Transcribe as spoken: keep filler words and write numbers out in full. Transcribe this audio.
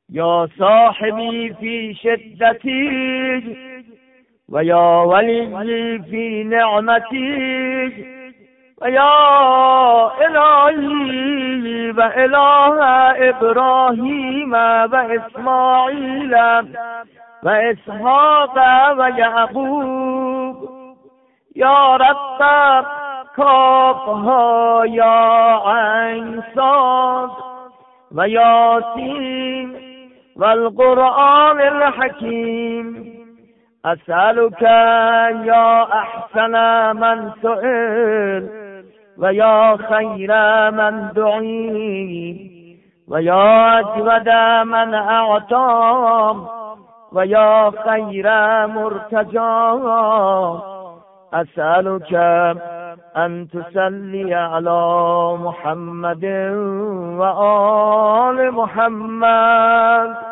یا صاحبی فی شدتی و یا ولی فی نعمتی و یا الهی و اله ابراهیم و اسماعیل و اسحاق و یعقوب. یا رب کافها یا عین صاد و یاسین و القرآن الحکیم. اسألك یا احسن من سئل و یا خیر من دعی و یا اجود من اعطی و یا خیر مرتجا. اسألك ان تصلی علی محمد و آل محمد